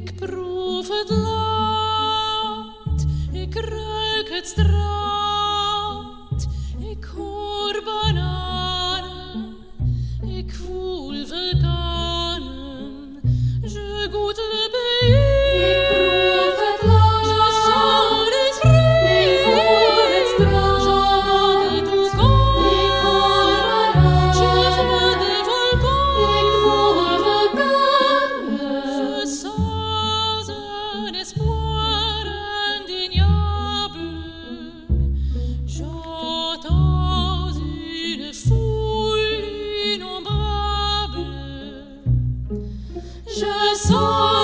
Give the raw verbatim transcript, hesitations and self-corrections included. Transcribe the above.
Ik proef het land, ik ruik het strand, ik hoor bananen, ik voel vulkanen. Je goûte le pays, Ik proef het land, je sens l'esprit, ik hoor het strand, j'entends des toucans, ik hoor bananen, je vois des volcans, ik voel vulkanen. je sens un espoir indéniable, j'entends une foule innombrable, je sens